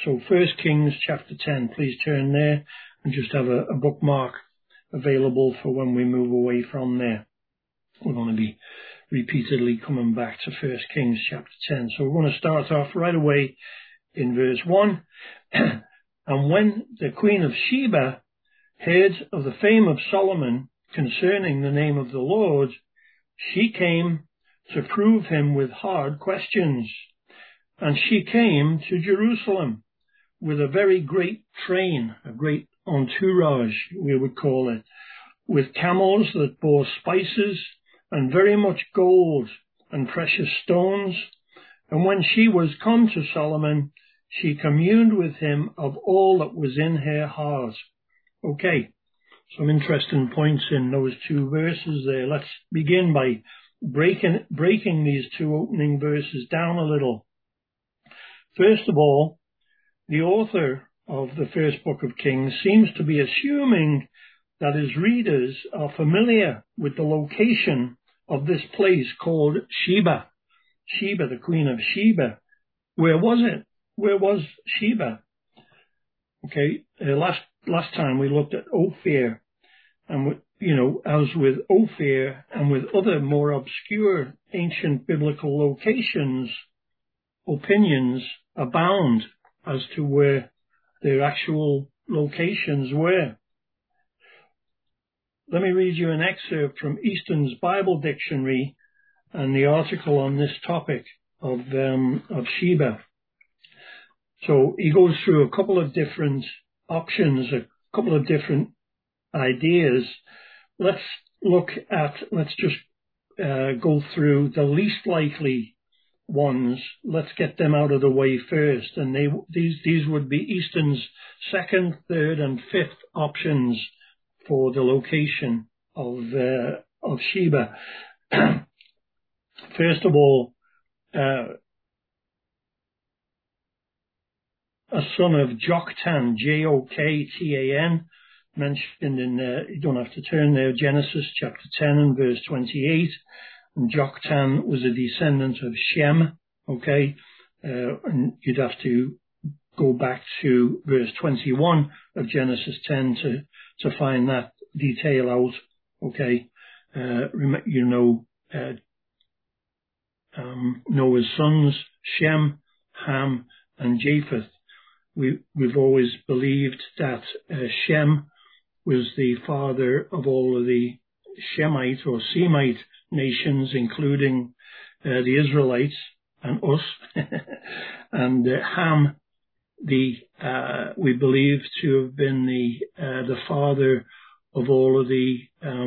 So 1 Kings chapter 10, please turn there and just have a bookmark available for when we move away from there. We're going to be repeatedly coming back to 1 Kings chapter 10. So we're going to start off right away in verse 1. And when the queen of Sheba heard of the fame of Solomon concerning the name of the Lord, she came to prove him with hard questions. And she came to Jerusalem with a very great train, a great entourage, we would call it, with camels that bore spices and very much gold and precious stones. And when she was come to Solomon, she communed with him of all that was in her heart. Okay, some interesting points in those two verses there. Let's begin by breaking these two opening verses down a little. First of all, the author of the first book of Kings seems to be assuming that his readers are familiar with the location of this place called Sheba. Sheba, the queen of Sheba. Where was it? Where was Sheba? Okay, last time we looked at Ophir, and as with Ophir and with other more obscure ancient biblical locations, opinions abound as to where their actual locations were. Let me read you an excerpt from Easton's Bible Dictionary and the article on this topic of Sheba. So he goes through a couple of different options, a couple of different ideas. Let's just go through the least likely ones. Let's get them out of the way first. And these would be Easton's second, third, and fifth options for the location of Sheba. First of all, a son of Joktan, Joktan, mentioned in, you don't have to turn there, Genesis chapter 10 and verse 28. And Joktan was a descendant of Shem, okay? And you'd have to go back to verse 21 of Genesis 10 to find that detail out, okay? Noah's sons, Shem, Ham, and Japheth. We've always believed that Shem was the father of all of the Shemite or Semite nations, including the Israelites and us. And Ham, we believe to have been the father of all of the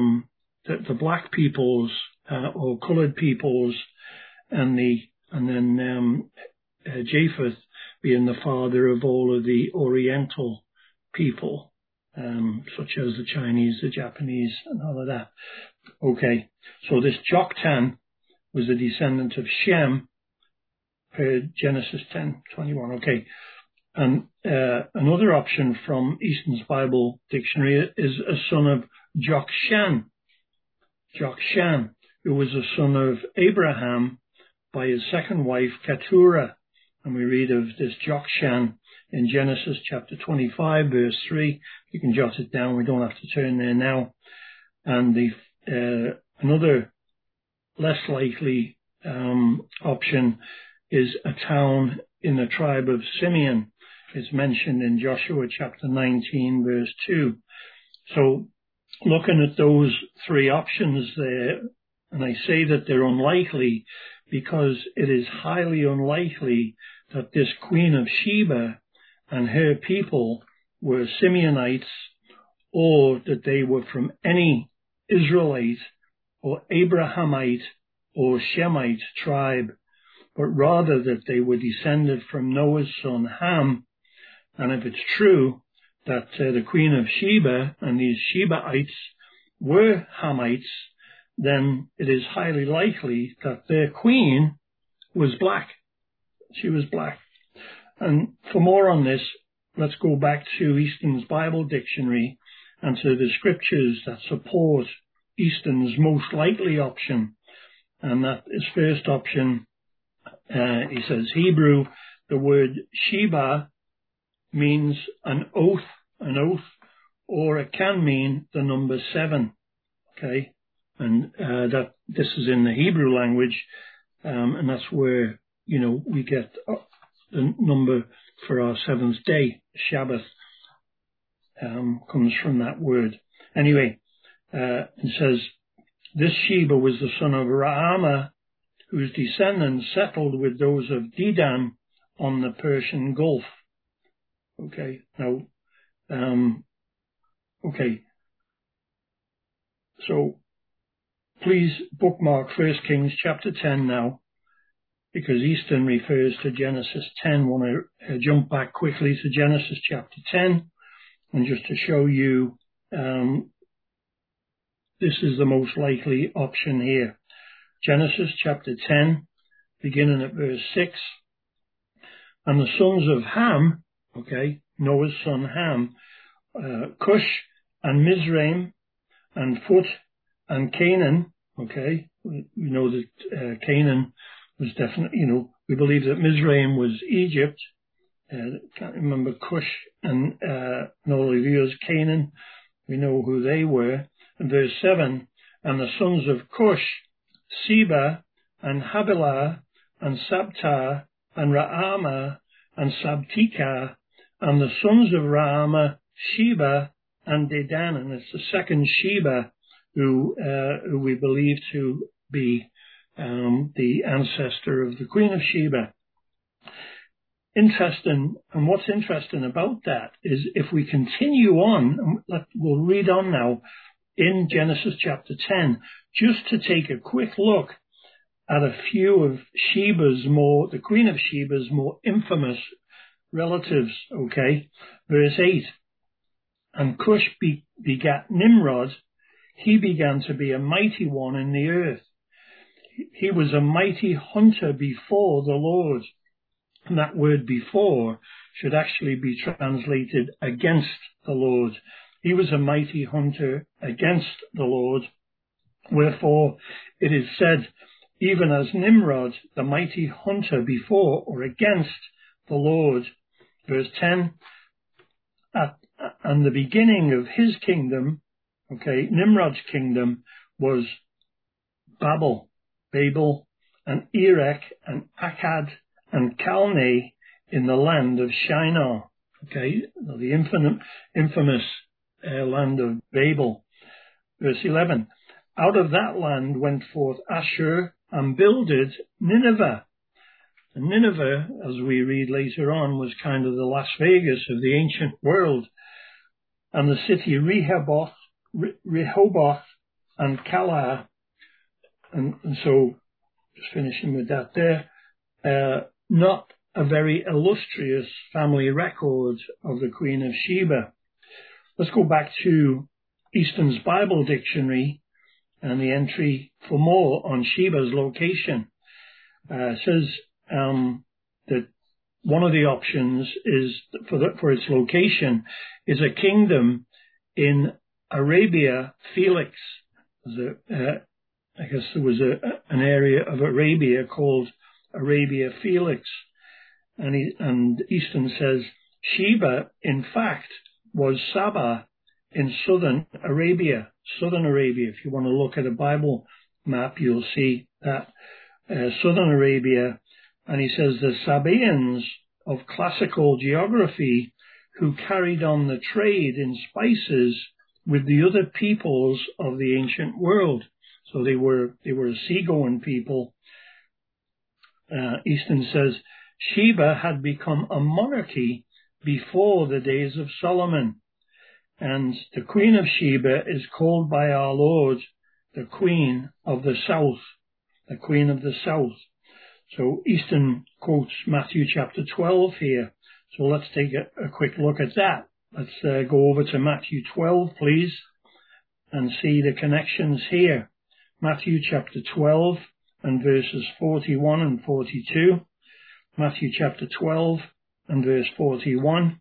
black peoples or colored peoples, and then Japheth being the father of all of the Oriental people, such as the Chinese, the Japanese, and all of that. Okay, so this Joktan was a descendant of Shem, per Genesis 10:21. Okay, and another option from Easton's Bible Dictionary is a son of Jokshan. Jokshan, who was a son of Abraham by his second wife, Keturah. And we read of this Jokshan in Genesis chapter 25, verse 3. You can jot it down. We don't have to turn there now. And another less likely option is a town in the tribe of Simeon. It's mentioned in Joshua chapter 19, verse 2. So looking at those three options there, and I say that they're unlikely because it is highly unlikely that this queen of Sheba and her people were Simeonites, or that they were from any Israelite or Abrahamite or Shemite tribe, but rather that they were descended from Noah's son Ham. And if it's true that the queen of Sheba and these Shebaites were Hamites, then it is highly likely that their queen was black. She was black. And for more on this, let's go back to Easton's Bible Dictionary and to the scriptures that support Easton's most likely option. And that is first option, he says Hebrew, the word Sheba means an oath, or it can mean the number 7. Okay, and that this is in the Hebrew language, and that's where we get the number for our 7th day, Shabbath, comes from that word. Anyway, it says this Sheba was the son of Raama, whose descendants settled with those of Dedan on the Persian Gulf. Okay, now, okay, so please bookmark 1 Kings chapter 10 now, because Easton refers to Genesis 10. I want to jump back quickly to Genesis chapter 10, and just to show you this is the most likely option here. Genesis chapter 10, beginning at verse 6. And the sons of Ham, okay, Noah's son Ham, Cush and Mizraim and Phut and Canaan, okay. We know that Canaan was definitely, we believe that Mizraim was Egypt. Can't remember Cush and no reviewers Canaan. We know who they were. And verse 7, and the sons of Cush, Seba and Havilah and Sabta and Raama and Sabtika, and the sons of Raama, Sheba and Dedan. And it's the second Sheba who we believe to be the ancestor of the Queen of Sheba. Interesting, and what's interesting about that is if we continue on, we'll read on now in Genesis chapter 10, just to take a quick look at a few of the Queen of Sheba's more infamous relatives, okay? Verse 8, and Cush begat Nimrod. He began to be a mighty one in the earth. He was a mighty hunter before the Lord. And that word before should actually be translated against the Lord. He was a mighty hunter against the Lord. Wherefore it is said, even as Nimrod, the mighty hunter before or against the Lord. Verse 10, and the beginning of his kingdom, okay, Nimrod's kingdom was Babel, and Erech, and Akkad, and Calneh in the land of Shinar, okay, the infamous land of Babel. Verse 11, out of that land went forth Ashur and builded Nineveh. And Nineveh, as we read later on, was kind of the Las Vegas of the ancient world. And the city Rehoboth and Calah, and so just finishing with that there, not a very illustrious family record of the Queen of Sheba. Let's go back to Easton's Bible Dictionary and the entry for more on Sheba's location. It says that one of the options is for its location is a kingdom in Arabia Felix. I guess there was an area of Arabia called Arabia Felix, and Easton says Sheba, in fact, was Saba in southern Arabia. If you want to look at a Bible map, you'll see that southern Arabia. And he says the Sabaeans of classical geography who carried on the trade in spices with the other peoples of the ancient world. So they were a seagoing people. Easton says Sheba had become a monarchy before the days of Solomon, and the Queen of Sheba is called by our Lord the Queen of the South, the Queen of the South. So Easton quotes Matthew chapter 12 here. So let's take a quick look at that. Let's go over to Matthew 12, please, and see the connections here. Matthew chapter 12 and verses 41 and 42. Matthew chapter 12 and verse 41.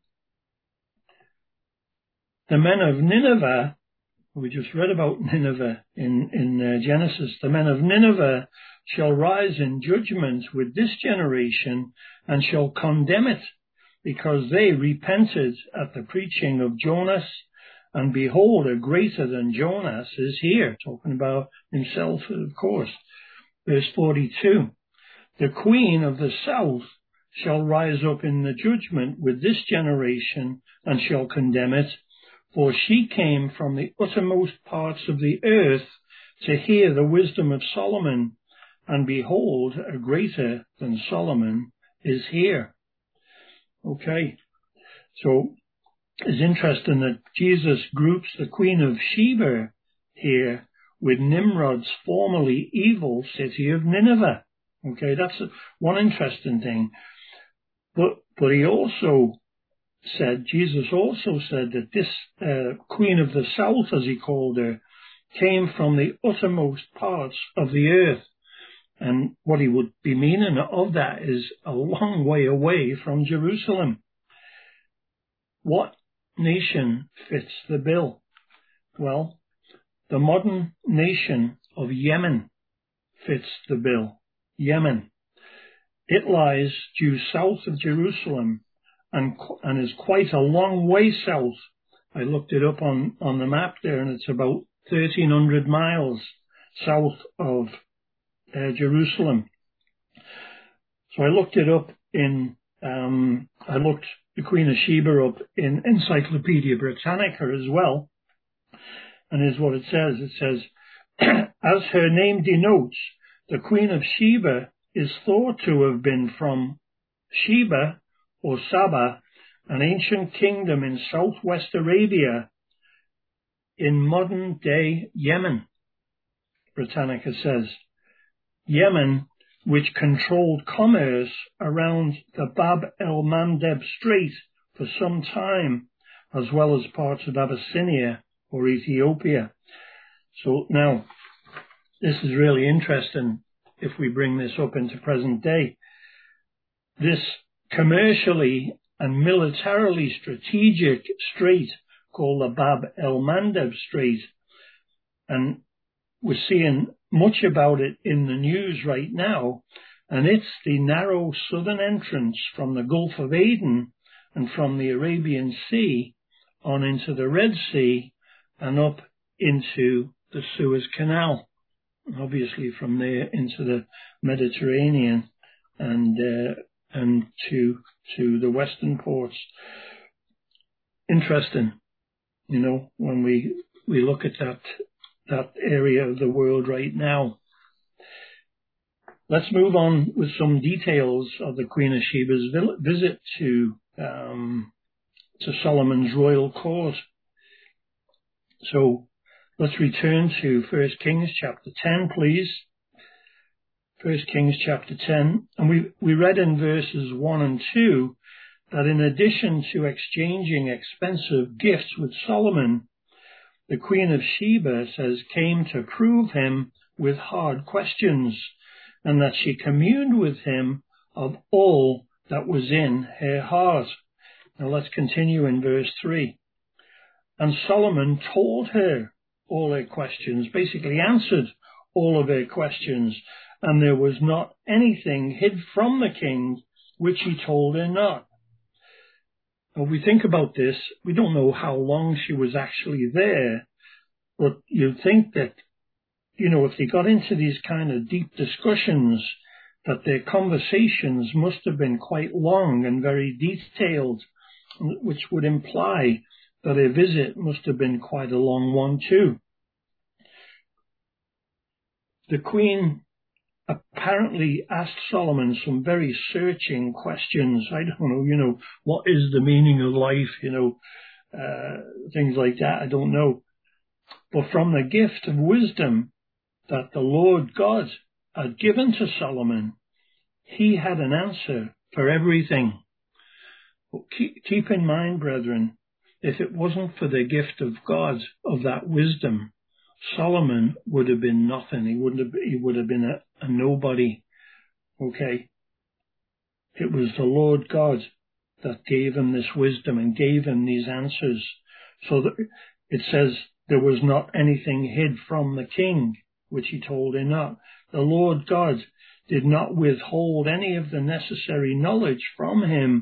The men of Nineveh, we just read about Nineveh in Genesis, the men of Nineveh shall rise in judgment with this generation and shall condemn it, because they repented at the preaching of Jonas, and behold, a greater than Jonas is here, talking about himself, of course. Verse 42, the queen of the south shall rise up in the judgment with this generation, and shall condemn it, for she came from the uttermost parts of the earth to hear the wisdom of Solomon, and behold, a greater than Solomon is here. Okay, so it's interesting that Jesus groups the Queen of Sheba here with Nimrod's formerly evil city of Nineveh. Okay, that's one interesting thing. But he also said, Jesus also said that this Queen of the South, as he called her, came from the uttermost parts of the earth. And what he would be meaning of that is a long way away from Jerusalem. What nation fits the bill? Well, the modern nation of Yemen fits the bill. Yemen. It lies due south of Jerusalem and is quite a long way south. I looked it up on the map there, and it's about 1,300 miles south of Jerusalem. So I looked it up I looked the Queen of Sheba up in Encyclopedia Britannica as well. And here's what it says. It says, as her name denotes, the Queen of Sheba is thought to have been from Sheba or Saba, an ancient kingdom in southwest Arabia in modern-day Yemen. Britannica says, Yemen, which controlled commerce around the Bab el-Mandeb Strait for some time, as well as parts of Abyssinia or Ethiopia. So now, this is really interesting if we bring this up into present day. This commercially and militarily strategic strait called the Bab el-Mandeb Strait, and we're seeing much about it in the news right now, and it's the narrow southern entrance from the Gulf of Aden and from the Arabian Sea on into the Red Sea and up into the Suez Canal, obviously from there into the Mediterranean and to the western ports. Interesting, when we look at that area of the world right now. Let's move on with some details of the Queen of Sheba's visit to Solomon's royal court. So let's return to 1 Kings chapter 10, please. 1 Kings chapter 10. And we read in verses 1 and 2 that in addition to exchanging expensive gifts with Solomon, the Queen of Sheba says came to prove him with hard questions, and that she communed with him of all that was in her heart. Now let's continue in verse 3. And Solomon told her all her questions, basically answered all of her questions, and there was not anything hid from the king which he told her not. If we think about this, we don't know how long she was actually there, but you'd think that, if they got into these kind of deep discussions, that their conversations must have been quite long and very detailed, which would imply that her visit must have been quite a long one too. The Queen apparently asked Solomon some very searching questions. I don't know, what is the meaning of life, things like that. I don't know. But from the gift of wisdom that the Lord God had given to Solomon, he had an answer for everything. But keep in mind, brethren, if it wasn't for the gift of God, of that wisdom, Solomon would have been nothing. He would have been a nobody. Okay? It was the Lord God that gave him this wisdom and gave him these answers. So that it says there was not anything hid from the king, which he told her not. The Lord God did not withhold any of the necessary knowledge from him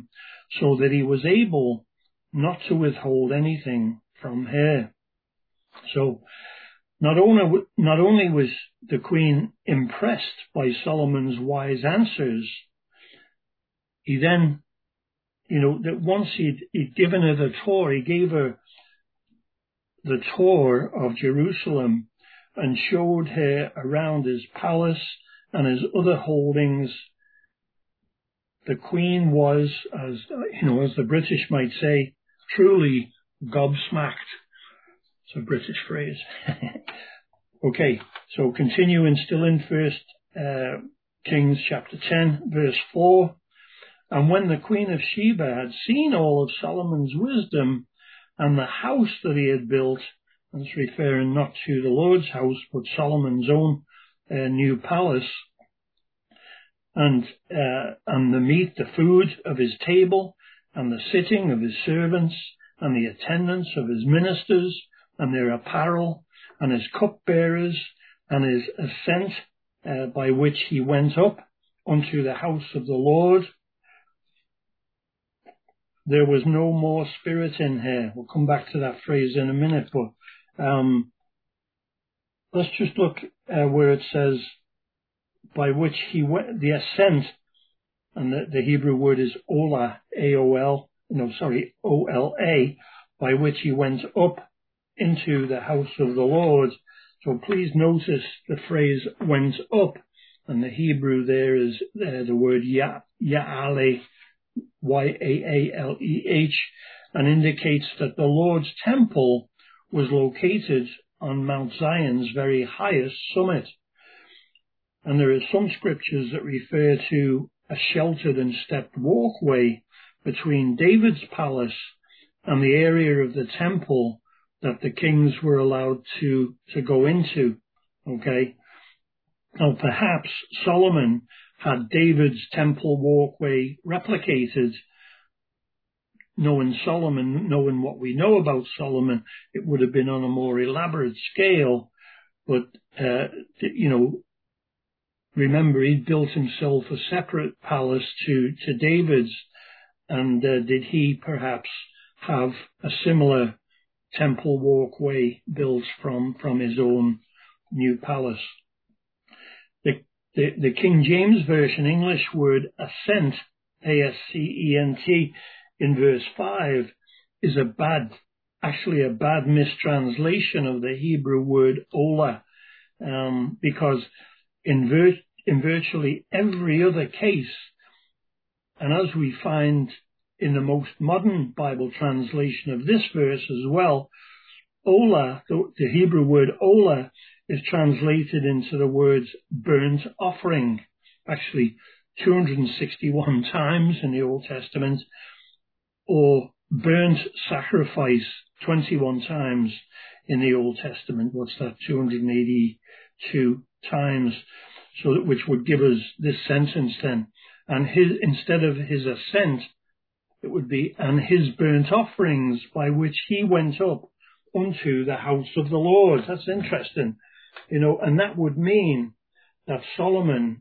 so that he was able not to withhold anything from her. So not only was the queen impressed by Solomon's wise answers, he then, that once he'd given her the tour, he gave her the tour of Jerusalem and showed her around his palace and his other holdings. The queen was, as the British might say, truly gobsmacked. It's a British phrase. Okay, so continuing still in First Kings chapter 10, verse 4. And when the Queen of Sheba had seen all of Solomon's wisdom and the house that he had built, and it's referring not to the Lord's house, but Solomon's own new palace, and the meat, the food of his table, and the sitting of his servants, and the attendance of his ministers, and their apparel, and his cupbearers, and his ascent by which he went up unto the house of the Lord, there was no more spirit in her. We'll come back to that phrase in a minute, but let's just look where it says, by which he went, the ascent, and the Hebrew word is Ola, O-L-A, by which he went up into the house of the Lord. So please notice the phrase went up, and the Hebrew there is the word Ya'aleh, Y-A-A-L-E-H, and indicates that the Lord's temple was located on Mount Zion's very highest summit. And there are some scriptures that refer to a sheltered and stepped walkway between David's palace and the area of the temple that the kings were allowed to go into. Okay. Now perhaps Solomon had David's temple walkway replicated. Knowing what we know about Solomon, it would have been on a more elaborate scale. But, remember, he built himself a separate palace to David's. And did he perhaps have a similar temple walkway built from his own new palace? The King James Version English word ascent, A-S-C-E-N-T, in verse 5 is a bad mistranslation of the Hebrew word ola, because in virtually every other case, and as we find in the most modern Bible translation of this verse as well, ola, the Hebrew word ola, is translated into the words burnt offering, actually 261 times in the Old Testament, or burnt sacrifice 21 times in the Old Testament. What's that? 282 times. So that, which would give us this sentence then. And instead of his ascent, it would be, and his burnt offerings by which he went up unto the house of the Lord. That's interesting. And that would mean that Solomon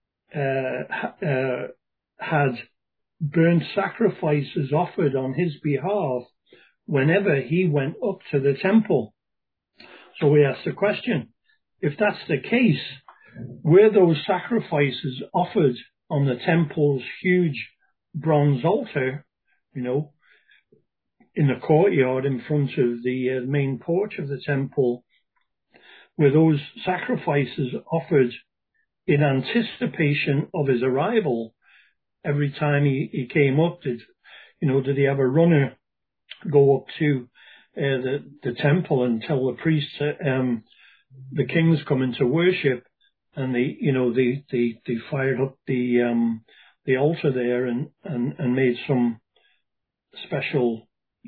had burnt sacrifices offered on his behalf whenever he went up to the temple. So we ask the question, if that's the case, were those sacrifices offered on the temple's huge bronze altar, in the courtyard in front of the main porch of the temple, were those sacrifices offered in anticipation of his arrival? Every time he came up, did he have a runner go up to the temple and tell the priests the king's coming to worship, and they fired up the altar there and made some special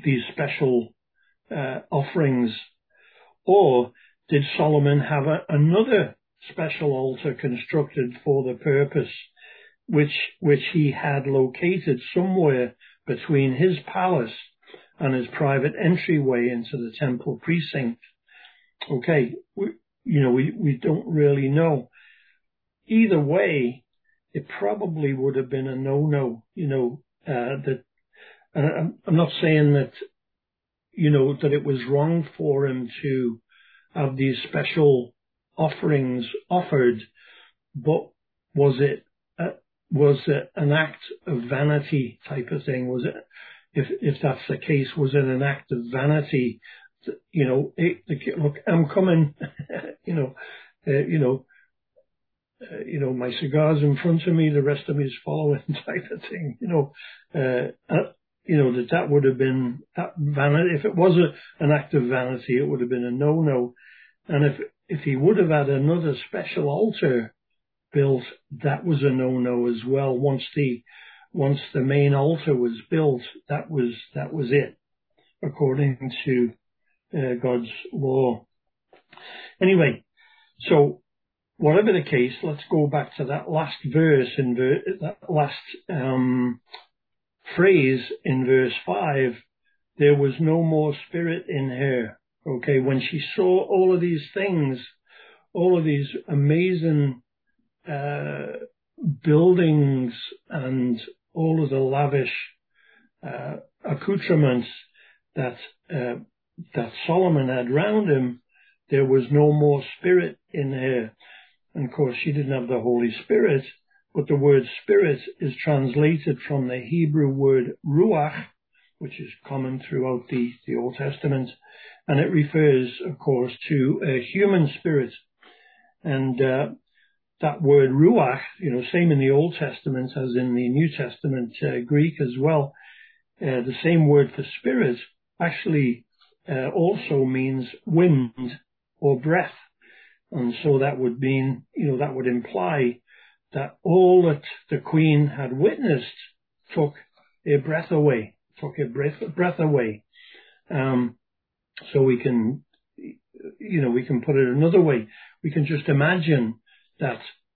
offerings? Or did Solomon have another special altar constructed for the purpose, which he had located somewhere between his palace and his private entryway into the temple precinct? Okay, we don't really know. Either way, it probably would have been a no-no, that And I'm not saying that, that it was wrong for him to have these special offerings offered, but was it an act of vanity type of thing? Was it, if that's the case, was it an act of vanity? Look, I'm coming, my cigar's in front of me, the rest of me is following type of thing, that would have been that vanity. If it was an act of vanity, it would have been a no-no. And if he would have had another special altar built, that was a no-no as well. Once the main altar was built, that was it, according to God's law. Anyway, so whatever the case, let's go back to that last verse that last phrase in verse 5. There was no more spirit in her. Okay, when she saw all of these things, all of these amazing buildings and all of the lavish accoutrements that Solomon had round him, there was no more spirit in her. And of course, she didn't have the Holy Spirit, but the word spirit is translated from the Hebrew word ruach, which is common throughout the Old Testament, and it refers, of course, to a human spirit. And that word ruach, same in the Old Testament as in the New Testament Greek as well. The same word for spirit actually also means wind or breath. And so that would mean, that would imply that all that the Queen had witnessed took a breath away. So we can, we can put it another way. We can just imagine that,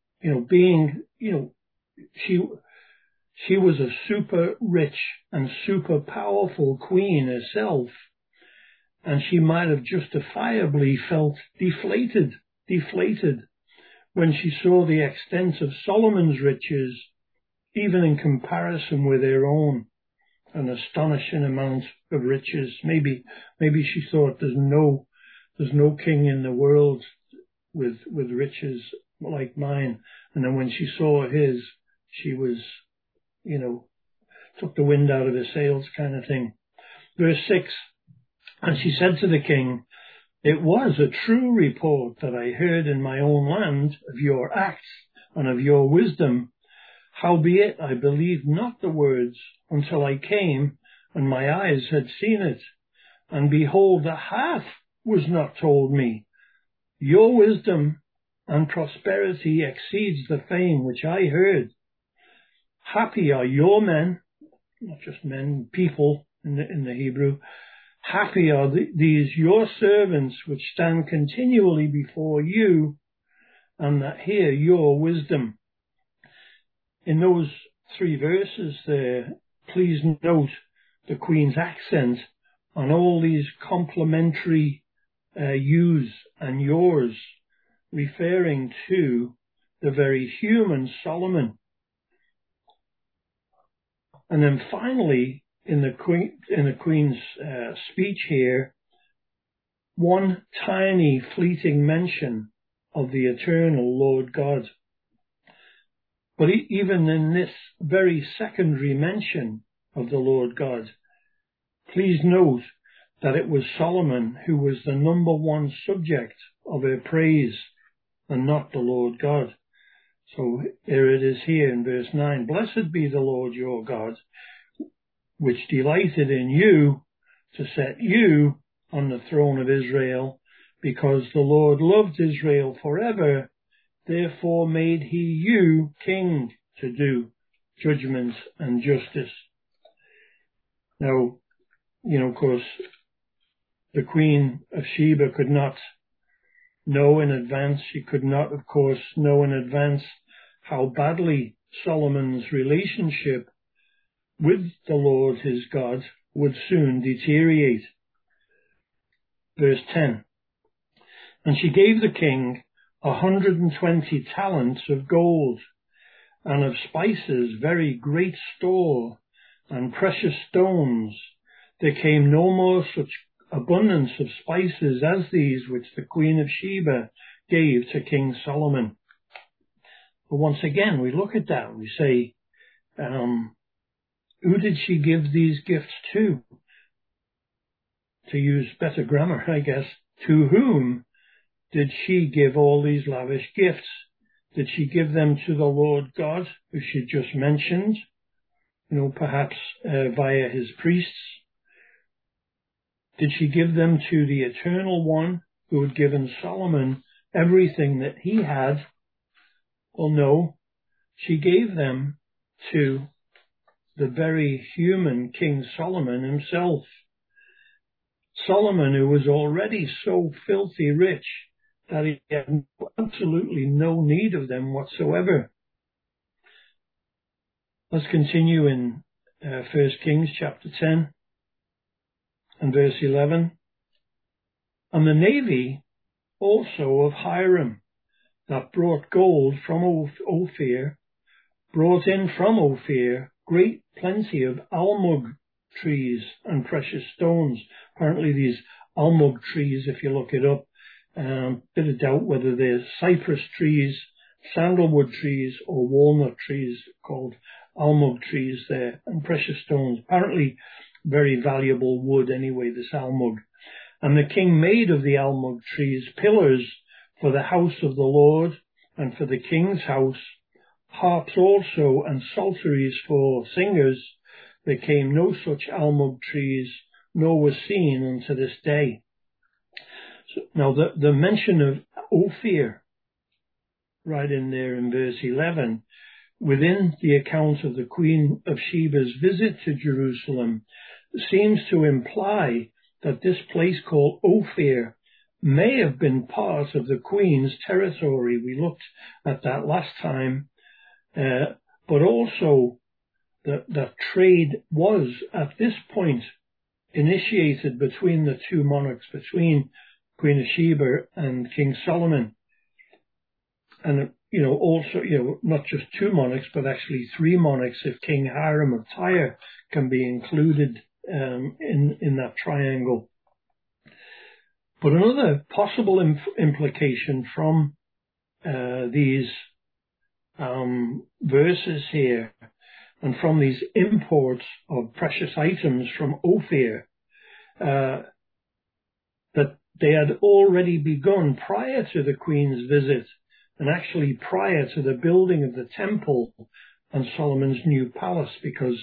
she was a super rich and super powerful queen herself, and she might have justifiably felt deflated when she saw the extent of Solomon's riches, even in comparison with her own, an astonishing amount of riches. Maybe she thought there's no king in the world with riches like mine. And then when she saw his, she was, took the wind out of her sails kind of thing. Verse 6, and she said to the king, it was a true report that I heard in my own land of your acts and of your wisdom. Howbeit I believed not the words until I came and my eyes had seen it. And behold, the half was not told me. Your wisdom and prosperity exceeds the fame which I heard. Happy are your men, not just men, people in the Hebrew. Happy are these your servants which stand continually before you and that hear your wisdom. In those 3 verses there, please note the Queen's accent on all these complimentary yous and yours, referring to the very human Solomon. And then finally, in the Queen's speech here, one tiny fleeting mention of the eternal Lord God. But even in this very secondary mention of the Lord God, please note that it was Solomon who was the number one subject of her praise and not the Lord God. So here it is here in verse 9, blessed be the Lord your God, which delighted in you to set you on the throne of Israel, because the Lord loved Israel forever, therefore made he you king to do judgment and justice. Now, of course, the Queen of Sheba could not know in advance, she could not, of course, know in advance how badly Solomon's relationship with the Lord his God would soon deteriorate. Verse 10, and she gave the king 120 talents of gold, and of spices very great store, and precious stones. There came no more such abundance of spices as these which the Queen of Sheba gave to King Solomon. But once again, we look at that, we say, who did she give these gifts to? To use better grammar, I guess. To whom did she give all these lavish gifts? Did she give them to the Lord God, who she just mentioned? Perhaps via his priests? Did she give them to the Eternal One, who had given Solomon everything that he had? Well, no. She gave them to the very human King Solomon himself. Solomon, who was already so filthy rich that he had absolutely no need of them whatsoever. Let's continue in 1 Kings chapter 10 and verse 11. And the navy also of Hiram, that brought gold from Ophir, brought in from Ophir great plenty of almug trees and precious stones. Apparently these almug trees, if you look it up, bit of doubt whether they're cypress trees, sandalwood trees, or walnut trees, called almug trees there, and precious stones. Apparently very valuable wood anyway, this almug. And the king made of the almug trees pillars for the house of the Lord and for the king's house, harps also and psalteries for singers. There came no such almug trees, nor was seen unto this day. So, now the mention of Ophir, right in there in verse 11, within the account of the Queen of Sheba's visit to Jerusalem, seems to imply that this place called Ophir may have been part of the Queen's territory. We looked at that last time, but also that trade was at this point initiated between the two monarchs, between Queen of Sheba and King Solomon. And, also, not just two monarchs, but actually three monarchs if King Hiram of Tyre can be included in that triangle. But another possible implication from these verses here and from these imports of precious items from Ophir, that they had already begun prior to the Queen's visit, and actually prior to the building of the temple and Solomon's new palace, because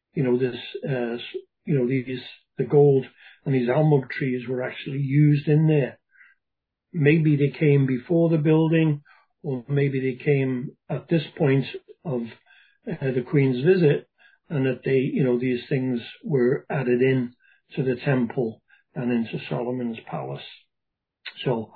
the gold and these almug trees were actually used in there. Maybe they came before the building, or maybe they came at this point of the Queen's visit, and that these things were added in to the temple and into Solomon's palace. So,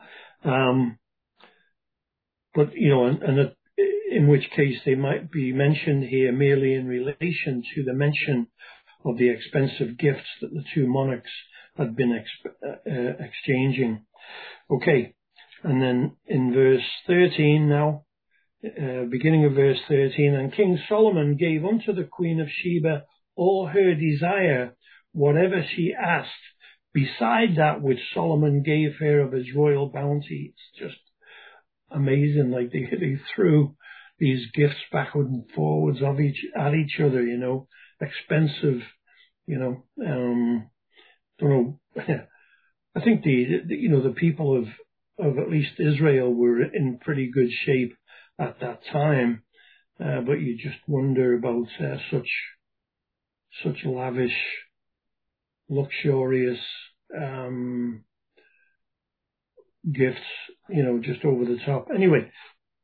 in which case they might be mentioned here merely in relation to the mention of the expensive gifts that the two monarchs had been exchanging. Okay, and then in verse 13 now, beginning of verse 13, and King Solomon gave unto the Queen of Sheba all her desire, whatever she asked, beside that which Solomon gave her of his royal bounty. It's just amazing, like they threw these gifts backward and forwards at each other, expensive, don't know. I think the people of at least Israel were in pretty good shape at that time, but you just wonder about such lavish, luxurious gifts, just over the top. Anyway,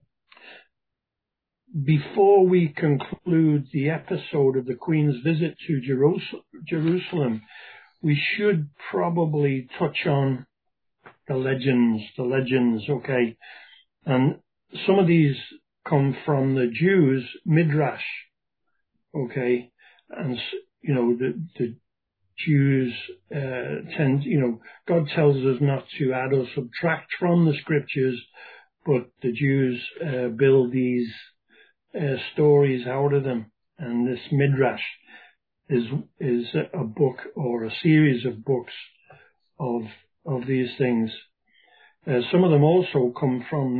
before we conclude the episode of the Queen's visit to Jerusalem, we should probably touch on the legends, okay? And some of these come from the Jews' Midrash, okay? And, the Jews tend, God tells us not to add or subtract from the scriptures, but the Jews build these stories out of them, and this Midrash. is a book or a series of books of these things. Some of them also come from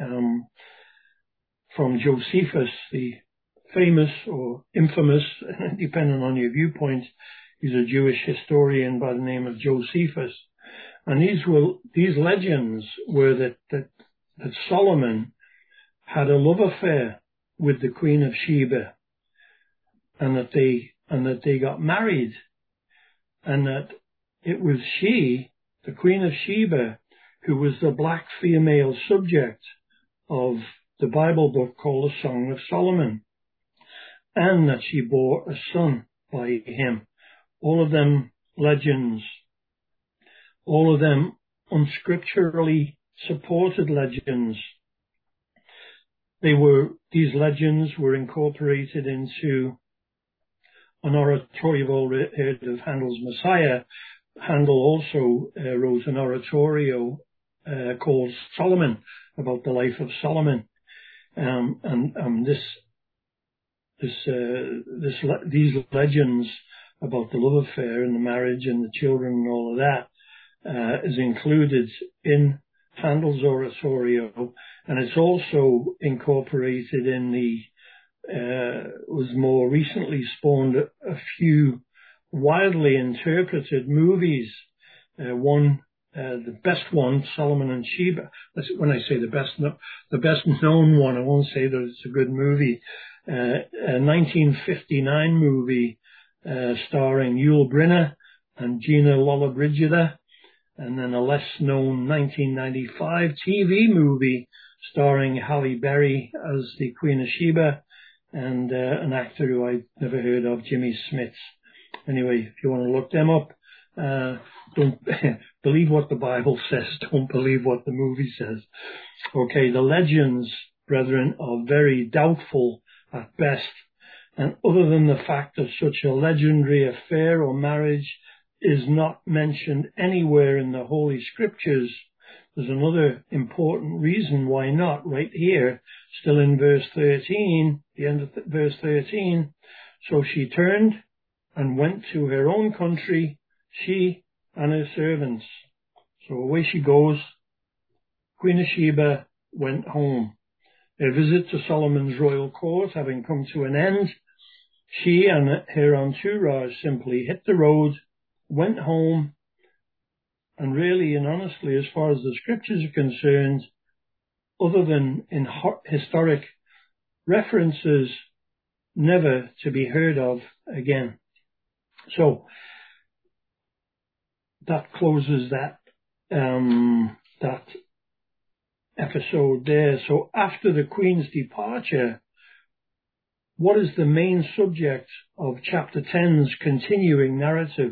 from Josephus, the famous or infamous, depending on your viewpoint. He's a Jewish historian by the name of Josephus, and these legends were that Solomon had a love affair with the Queen of Sheba, and that they got married, and that it was she, the Queen of Sheba, who was the black female subject of the Bible book called the Song of Solomon, and that she bore a son by him. All of them legends, all of them unscripturally supported legends. These legends were incorporated into an oratorio. You've all heard of Handel's Messiah. Handel also wrote an oratorio called Solomon, about the life of Solomon. These legends about the love affair and the marriage and the children and all of that is included in Handel's oratorio, and it's also incorporated in was more recently spawned a few widely interpreted movies. The best one, Solomon and Sheba. When I say the best known one, I won't say that it's a good movie. A 1959 movie starring Yul Brynner and Gina Lollobrigida, and then a less known 1995 TV movie starring Halle Berry as the Queen of Sheba, and an actor who I'd never heard of, Jimmy Smits. Anyway, if you want to look them up, don't believe what the Bible says, don't believe what the movie says. Okay, the legends, brethren, are very doubtful at best, and other than the fact that such a legendary affair or marriage is not mentioned anywhere in the Holy Scriptures, there's another important reason why not, right here, still in verse 13, the end of verse 13. So she turned and went to her own country, she and her servants. So away she goes. Queen of Sheba went home. Her visit to Solomon's royal court having come to an end, she and her entourage simply hit the road, went home, and really and honestly, as far as the scriptures are concerned, other than in historic references, never to be heard of again. So that closes that episode there. So after the Queen's departure, what is the main subject of chapter 10's continuing narrative?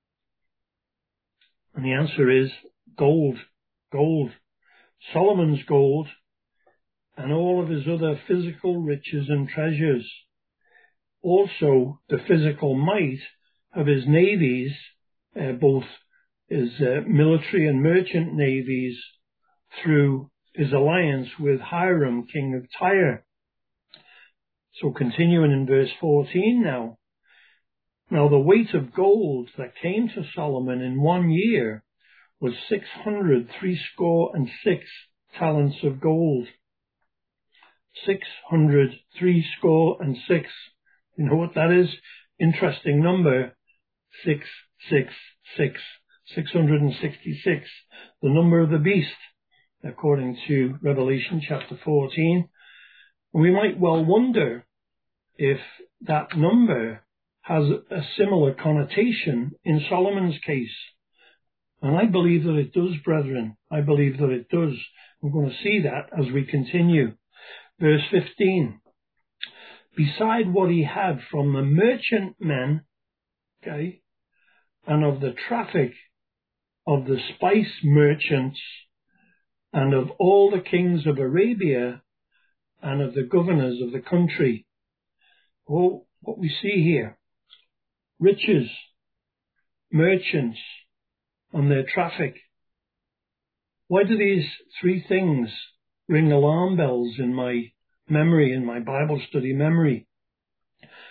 And the answer is gold. Gold. Solomon's gold and all of his other physical riches and treasures. Also the physical might of his navies, both his military and merchant navies, through his alliance with Hiram, king of Tyre. So continuing in verse 14 now. Now the weight of gold that came to Solomon in 1 year was 666 talents of gold. 666. You know what that is? Interesting number. 666. 666. The number of the beast, according to Revelation chapter 14. We might well wonder if that number has a similar connotation in Solomon's case. And I believe that it does, brethren. I believe that it does. We're going to see that as we continue. Verse 15. Beside what he had from the merchantmen, okay, and of the traffic of the spice merchants, and of all the kings of Arabia, and of the governors of the country. Oh, what we see here. Riches, merchants, and their traffic. Why do these three things ring alarm bells in my memory, in my Bible study memory?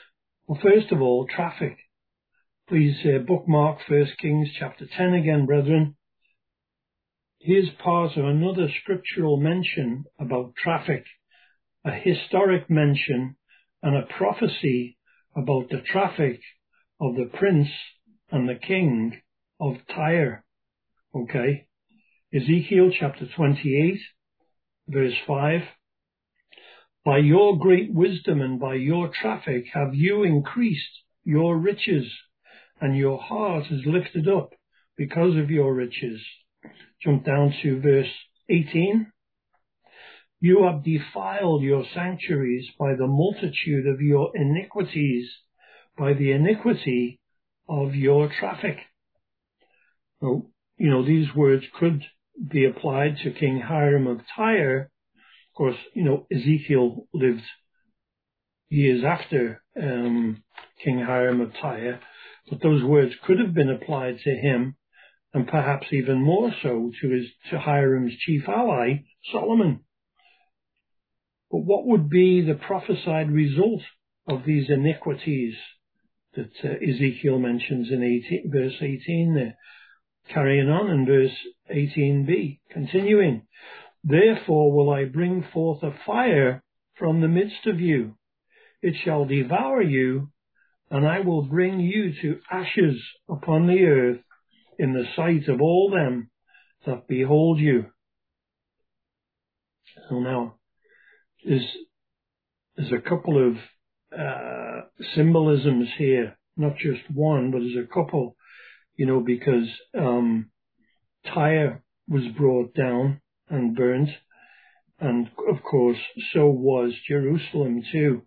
Well, first of all, traffic. Please bookmark 1 Kings chapter 10 again, brethren. Here's part of another scriptural mention about traffic, a historic mention and a prophecy about the traffic of the prince and the king of Tyre. Okay. Ezekiel chapter 28, verse 5. By your great wisdom and by your traffic have you increased your riches, and your heart is lifted up because of your riches. Jump down to verse 18. You have defiled your sanctuaries by the multitude of your iniquities, by the iniquity of your traffic. Well, these words could be applied to King Hiram of Tyre. Of course, Ezekiel lived years after King Hiram of Tyre, but those words could have been applied to him, and perhaps even more so to Hiram's chief ally, Solomon. But what would be the prophesied result of these iniquities that Ezekiel mentions in verse 18 there? Carrying on in verse 18b, continuing. Therefore will I bring forth a fire from the midst of you. It shall devour you, and I will bring you to ashes upon the earth in the sight of all them that behold you. So now, there's a couple of symbolisms here, not just one, but there's a couple, because Tyre was brought down and burnt, and of course so was Jerusalem too.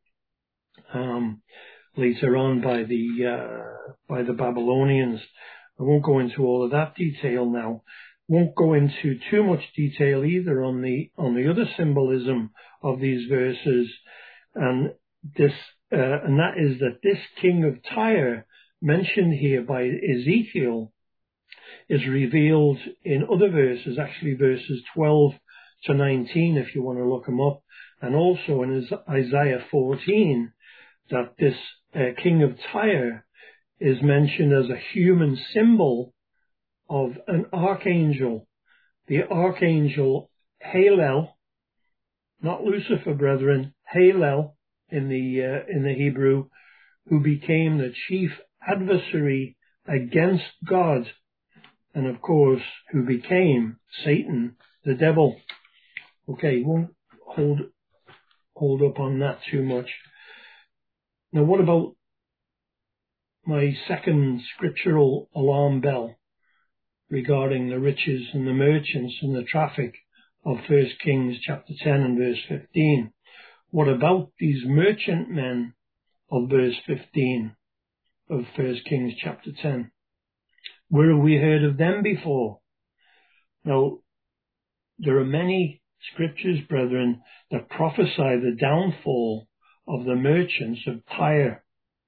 Later on by the Babylonians. I won't go into all of that detail now. Won't go into too much detail either on the other symbolism of these verses, and that is that this king of Tyre mentioned here by Ezekiel is revealed in other verses, actually verses 12 to 19 if you want to look them up, and also in Isaiah 14 that this king of Tyre is mentioned as a human symbol of an archangel, the archangel Halel, not Lucifer, brethren, Halel in the Hebrew, who became the chief adversary against God, and of course who became Satan, the devil. Okay, won't hold up on that too much. Now, what about my second scriptural alarm bell regarding the riches and the merchants and the traffic of 1 Kings chapter 10 and verse 15? What about these merchant men of verse 15 of 1 Kings chapter 10? Where have we heard of them before? Now, there are many scriptures, brethren, that prophesy the downfall of the merchants of Tyre,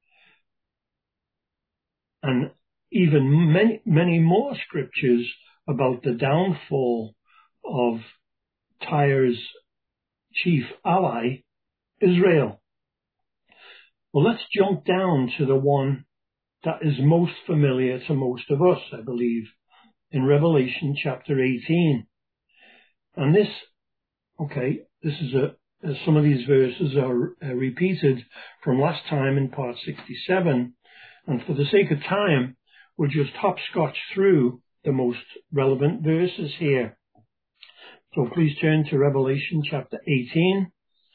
and even many more scriptures about the downfall of Tyre's chief ally, Israel. Well, let's jump down to the one that is most familiar to most of us, I believe, in Revelation chapter 18. And this is some of these verses are repeated from last time in part 67. And for the sake of time, we'll just hopscotch through the most relevant verses here. So please turn to Revelation chapter 18.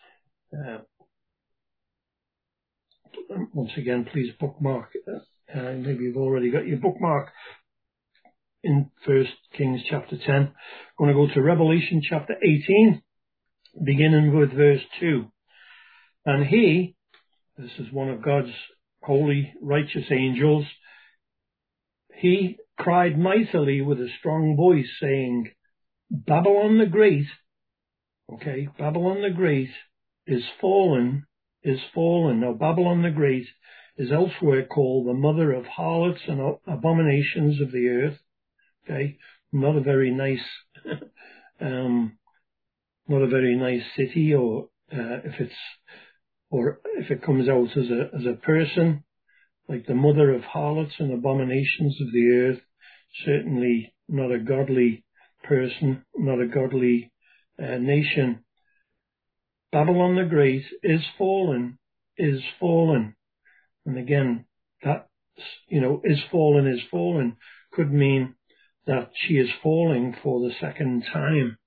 Once again, please bookmark. Maybe you've already got your bookmark in 1 Kings chapter 10. I'm going to go to Revelation chapter 18, beginning with verse 2. And this is one of God's holy, righteous angels, he cried mightily with a strong voice, saying, Babylon the Great, Babylon the Great is fallen. Now, Babylon the Great is elsewhere called the mother of harlots and abominations of the earth. Not a very nice, not a very nice city, or if it's or if it comes out as a person, like the mother of harlots and abominations of the earth, certainly not a godly person, not a godly nation. Babylon the Great is fallen. And again, that, is fallen could mean that she is falling for the second time,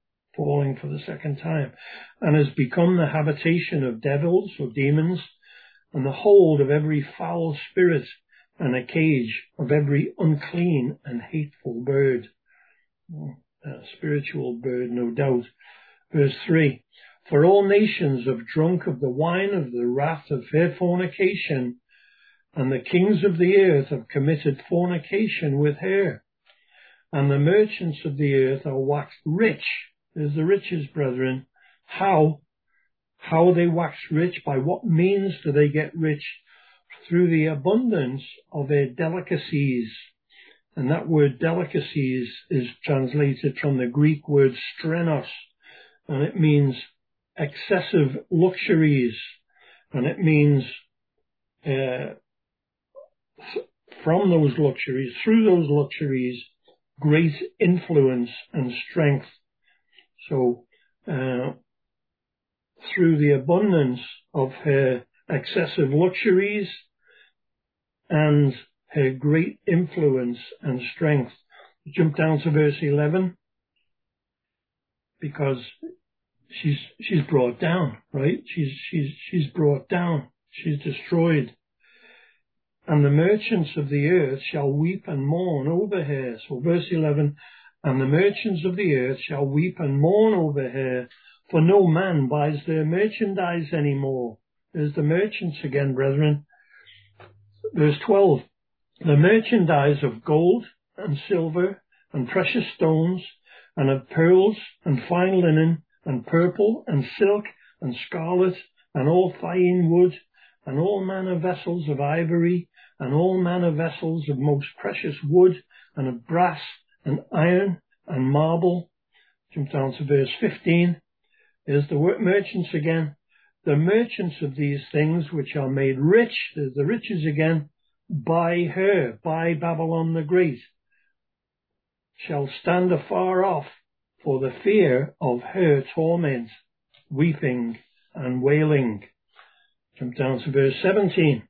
and has become the habitation of devils or demons, and the hold of every foul spirit, and a cage of every unclean and hateful bird. A spiritual bird, no doubt. Verse 3, for all nations have drunk of the wine of the wrath of her fornication, and the kings of the earth have committed fornication with her. And the merchants of the earth are waxed rich. There's the riches, brethren. How they wax rich? By what means do they get rich? Through the abundance of their delicacies. And that word delicacies is translated from the Greek word strenos, and it means excessive luxuries, and it means from those luxuries, through those luxuries, great influence and strength. So through the abundance of her excessive luxuries and her great influence and strength. Jump down to verse 11, because she's brought down, right? She's brought down. She's destroyed. And the merchants of the earth shall weep and mourn over her. So verse 11, and the merchants of the earth shall weep and mourn over her, for no man buys their merchandise anymore. There's the merchants again, brethren. Verse 12, the merchandise of gold and silver and precious stones and of pearls and fine linen and purple and silk and scarlet and all fine wood and all manner vessels of ivory and all manner vessels of most precious wood and of brass and iron and marble. Jump down to verse 15. There's the merchants again. The merchants of these things which are made rich, there's the riches again, by her, by Babylon the Great, shall stand afar off for the fear of her torment, weeping and wailing. Jump down to verse 17.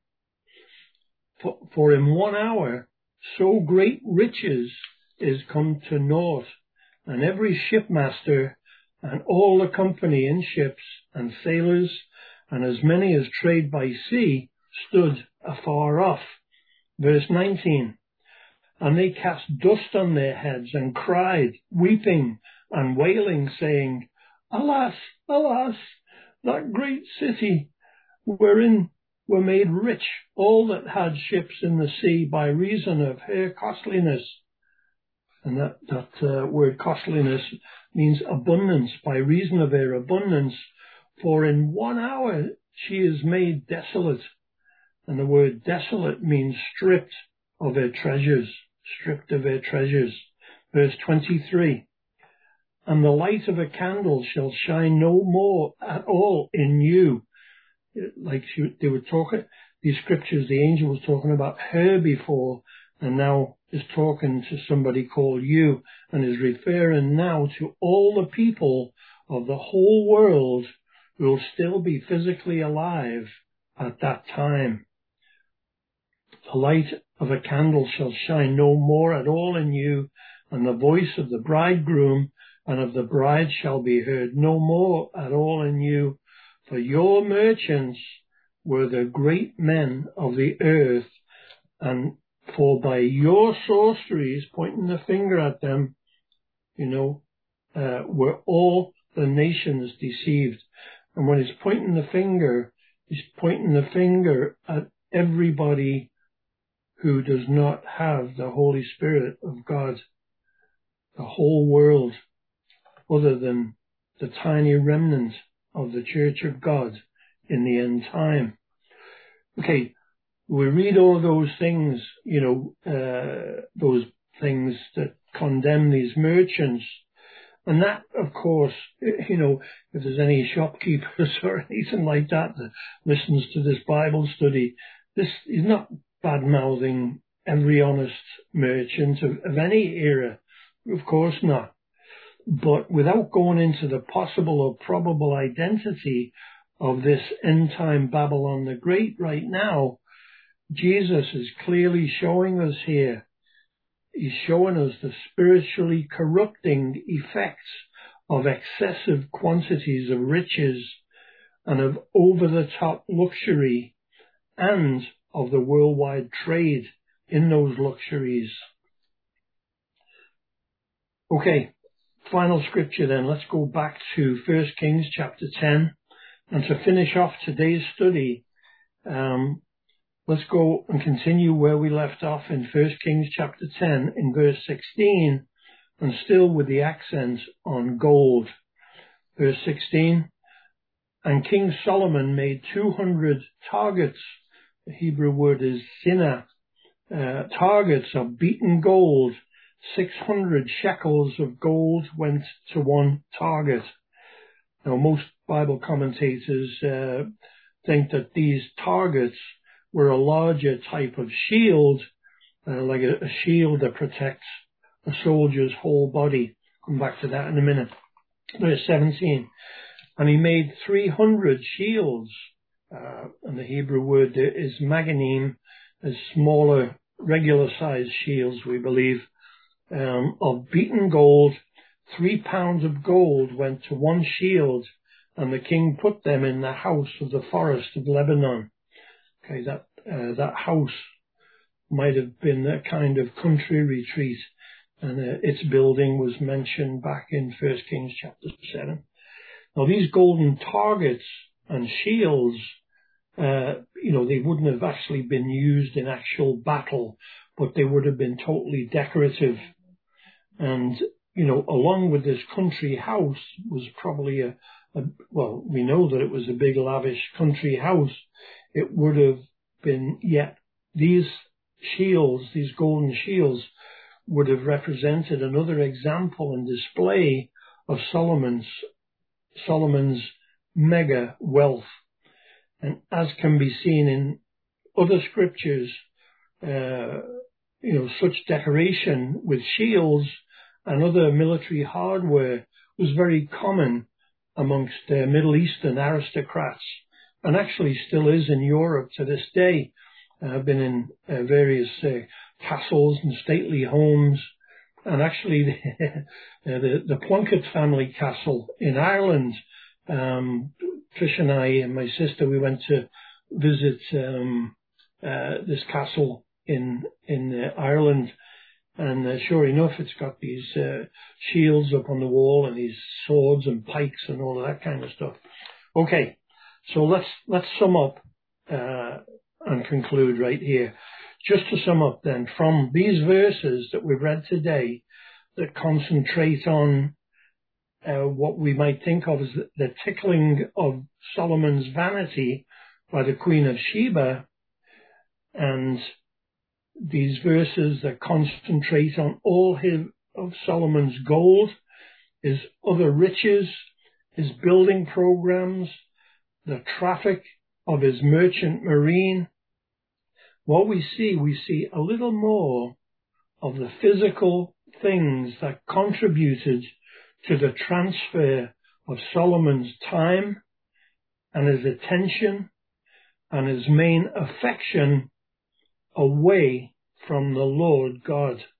For in 1 hour so great riches is come to naught, and every shipmaster and all the company in ships and sailors and as many as trade by sea stood afar off. Verse 19, and they cast dust on their heads and cried, weeping and wailing, saying, alas, alas, that great city wherein were made rich all that had ships in the sea by reason of her costliness. And that word costliness means abundance, by reason of her abundance. For in 1 hour she is made desolate. And the word desolate means stripped of her treasures, stripped of her treasures. Verse 23, and the light of a candle shall shine no more at all in you. Like they were talking, these scriptures, the angel was talking about her before, and now is talking to somebody called you, and is referring now to all the people of the whole world who will still be physically alive at that time. The light of a candle shall shine no more at all in you, and the voice of the bridegroom and of the bride shall be heard no more at all in you. For your merchants were the great men of the earth, and for by your sorceries, pointing the finger at them, were all the nations deceived. And when he's pointing the finger at everybody who does not have the Holy Spirit of God, the whole world, other than the tiny remnant of the Church of God in the end time. Okay, we read all those things, those things that condemn these merchants. And that, of course, if there's any shopkeepers or anything like that listens to this Bible study, this is not bad-mouthing every honest merchant of any era. Of course not. But without going into the possible or probable identity of this end-time Babylon the Great right now, Jesus is clearly showing us here. He's showing us the spiritually corrupting effects of excessive quantities of riches and of over-the-top luxury and of the worldwide trade in those luxuries. Okay, final scripture then. Let's go back to 1 Kings chapter 10. And to finish off today's study, let's go and continue where we left off in 1 Kings chapter 10 in verse 16, and still with the accent on gold. Verse 16, and King Solomon made 200 targets. The Hebrew word is sinah, targets of beaten gold. 600 shekels of gold went to one target. Now, most Bible commentators think that these targets were a larger type of shield, like a shield that protects a soldier's whole body. Come back to that in a minute. Verse 17. And he made 300 shields, and the Hebrew word is maganim, as smaller, regular-sized shields, we believe, of beaten gold. 3 pounds of gold went to one shield, and the king put them in the house of the forest of Lebanon. Okay, that house might have been a kind of country retreat, and its building was mentioned back in 1 Kings chapter 7. Now, these golden targets and shields, they wouldn't have actually been used in actual battle, but they would have been totally decorative. And, along with this country house was probably we know that it was a big lavish country house. It would have been, these shields, these golden shields, would have represented another example and display of Solomon's mega wealth. And as can be seen in other scriptures, such decoration with shields and other military hardware was very common amongst Middle Eastern aristocrats, and actually still is in Europe to this day. I've been in various castles and stately homes, and actually the Plunkett family castle in Ireland. Trish and I and my sister, we went to visit this castle in Ireland, and sure enough, it's got these shields up on the wall and these swords and pikes and all of that kind of stuff. Okay, so let's sum up and conclude right here. Just to sum up then, from these verses that we've read today that concentrate on what we might think of as the tickling of Solomon's vanity by the Queen of Sheba, and these verses that concentrate on all of Solomon's gold, his other riches, his building programs, the traffic of his merchant marine, what we see a little more of the physical things that contributed to the transfer of Solomon's time and his attention and his main affection away from the Lord God.